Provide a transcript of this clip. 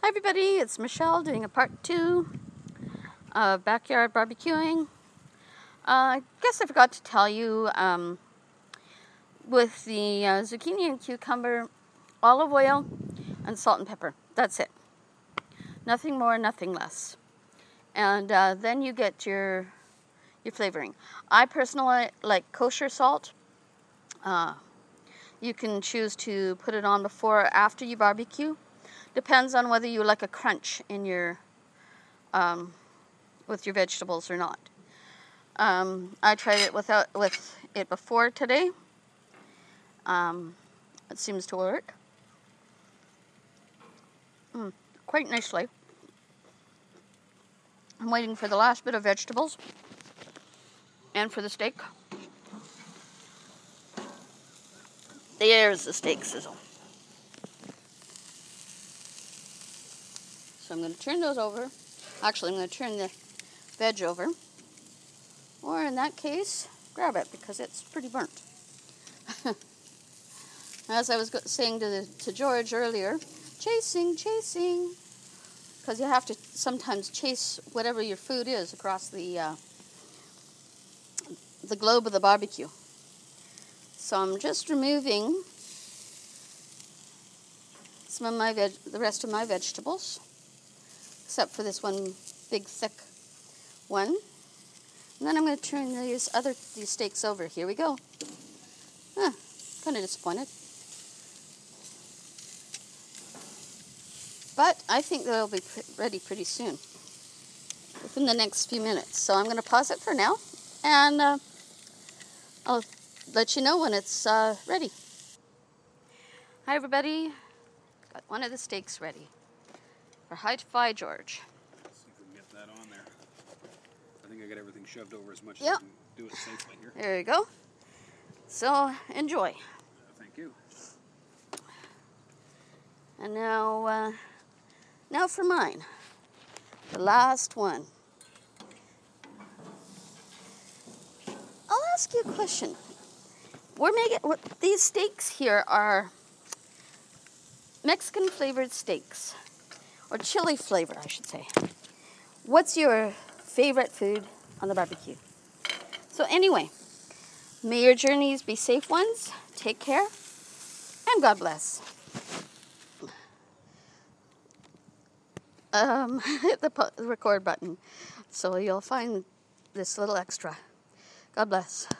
Hi everybody, it's Michelle doing a part 2 of backyard barbecuing. I guess I forgot to tell you, with the zucchini and cucumber, olive oil and salt and pepper. That's it. Nothing more, nothing less. And then you get your flavoring. I personally like kosher salt. You can choose to put it on before or after you barbecue. Depends on whether you like a crunch in your with your vegetables or not. I tried it with it before today. It seems to work quite nicely. I'm waiting for the last bit of vegetables and for the steak. There's the steak sizzle. So I'm going to turn those over. Actually, I'm going to turn the veg over. Or in that case, grab it because it's pretty burnt. As I was saying to George earlier, chasing. Because you have to sometimes chase whatever your food is across the globe of the barbecue. So I'm just removing some of the rest of my vegetables, except for this one big thick one. And then I'm going to turn these steaks over. Here we go. Kind of disappointed. But I think they'll be ready pretty soon, within the next few minutes. So I'm going to pause it for now, and I'll let you know when it's ready. Hi everybody, got one of the steaks ready for Hi-Fi George. Let's see if we can get that on there. I think I got everything shoved over as much as I can do it safely here. There you go. So enjoy. Thank you. And now for mine, the last one. I'll ask you a question. These steaks here are Mexican flavored steaks, or chili flavor, I should say. What's your favorite food on the barbecue? So anyway, may your journeys be safe ones. Take care, and God bless. Hit the record button so you'll find this little extra. God bless.